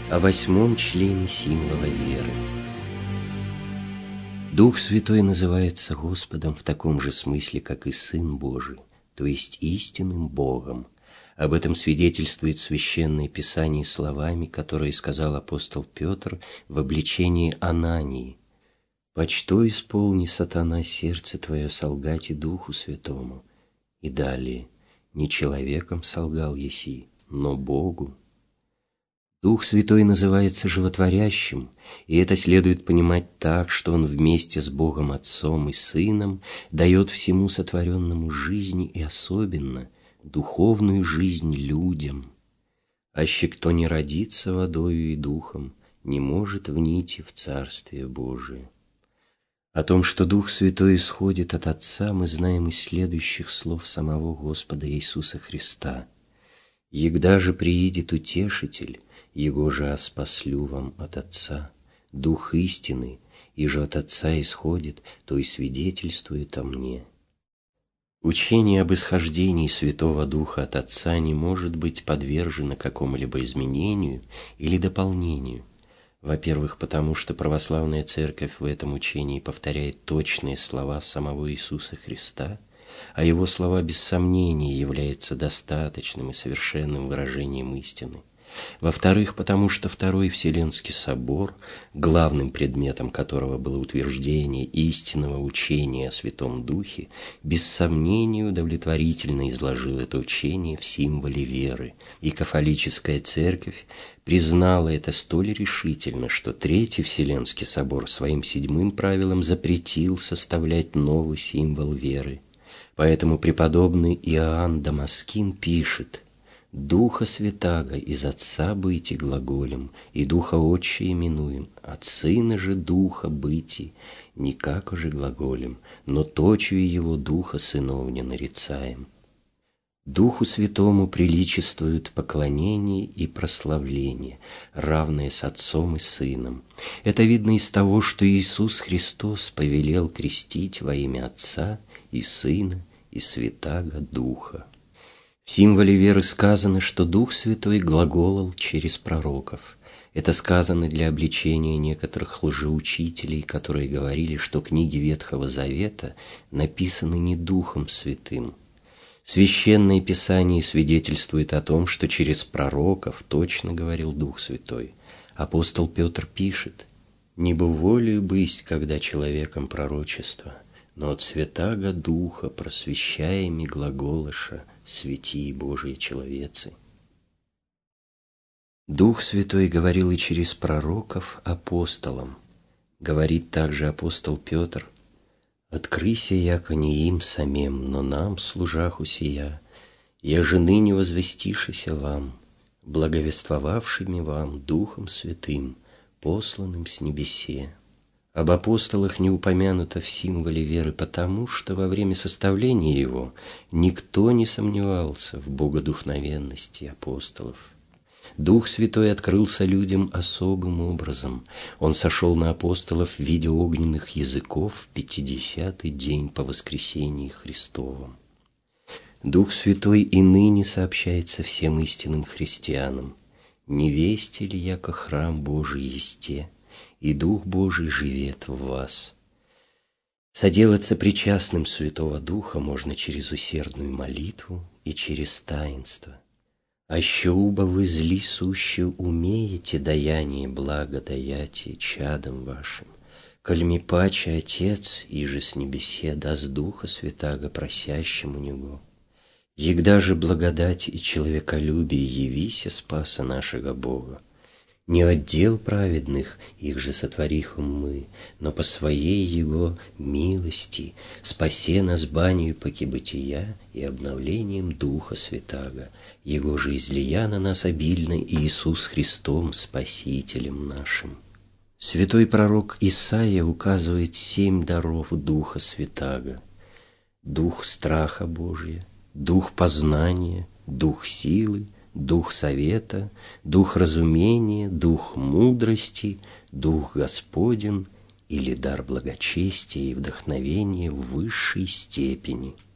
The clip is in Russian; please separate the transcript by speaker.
Speaker 1: о 8 члене символа веры. Дух Святой называется Господом в таком же смысле, как и Сын Божий, то есть истинным Богом. Об этом свидетельствует Священное Писание словами, которые сказал апостол Петр в обличении Анании: «Почто исполни, сатана, сердце твое солгать и Духу Святому». И далее: «Не человеком солгал еси, но Богу». Дух Святой называется животворящим, и это следует понимать так, что Он вместе с Богом Отцом и Сыном дает всему сотворенному жизни и особенно духовную жизнь людям. «Аще кто не родится водою и духом, не может внийти в Царствие Божие». О том, что Дух Святой исходит от Отца, мы знаем из следующих слов самого Господа Иисуса Христа: «Егда же приидет Утешитель, Его же спаслю вам от Отца, Дух истины, и же от Отца исходит, то и свидетельствует о мне». Учение об исхождении Святого Духа от Отца не может быть подвержено какому-либо изменению или дополнению. Во-первых, потому что православная Церковь в этом учении повторяет точные слова самого Иисуса Христа, а Его слова без сомнения являются достаточным и совершенным выражением истины. Во-вторых, потому что Второй Вселенский собор, главным предметом которого было утверждение истинного учения о Святом Духе, без сомнения удовлетворительно изложил это учение в символе веры, и кафолическая Церковь признала это столь решительно, что Третий Вселенский собор своим 7-м правилом запретил составлять новый символ веры. Поэтому преподобный Иоанн Дамаскин пишет: «Духа Святаго из Отца быти глаголем, и Духа Отче именуем, от Сына же Духа быти, никак уже глаголем, но точию Его Духа Сыновня нарицаем». Духу Святому приличествуют поклонение и прославление, равные с Отцом и Сыном. Это видно из того, что Иисус Христос повелел крестить во имя Отца и Сына и Святаго Духа. В символе веры сказано, что Дух Святой глаголал через пророков. Это сказано для обличения некоторых лжеучителей, которые говорили, что книги Ветхого Завета написаны не Духом Святым. Священное Писание свидетельствует о том, что через пророков точно говорил Дух Святой. Апостол Петр пишет: «Не бы волею бысть, когда человеком пророчество, но от Святаго Духа просвещаеми глаголыша святии Божьи человецы». Дух Святой говорил и через пророков апостолам. Говорит также апостол Петр: «Открыся, яко не им самим, но нам, служаху сия, еже ныне возвестишися вам, благовествовавшими вам Духом Святым, посланным с небесе». Об апостолах не упомянуто в символе веры потому, что во время составления его никто не сомневался в богодухновенности апостолов. Дух Святой открылся людям особым образом. Он сошел на апостолов в виде огненных языков в 50-й день по воскресении Христовом. Дух Святой и ныне сообщается всем истинным христианам: «Не вести ли, яко храм Божий есте, и Дух Божий живет в вас». Соделаться причастным Святого Духа можно через усердную молитву и через таинство. «Аще уба вы зли суще умеете даяние благо даятие чадам вашим, кольми паче Отец, иже с небесе даст Духа Святаго просящему Него. Егда же благодать и человеколюбие явися спаса нашего Бога, не отдел праведных, их же сотворихом мы, но по своей Его милости спасе нас банию поки бытия и обновлением Духа Святаго, Его же излия на нас обильно Иисус Христом, Спасителем нашим». Святой пророк Исаия указывает 7 даров Духа Святаго: Дух страха Божия, Дух познания, Дух силы, Дух совета, Дух разумения, Дух мудрости, Дух Господен или дар благочестия и вдохновения в высшей степени.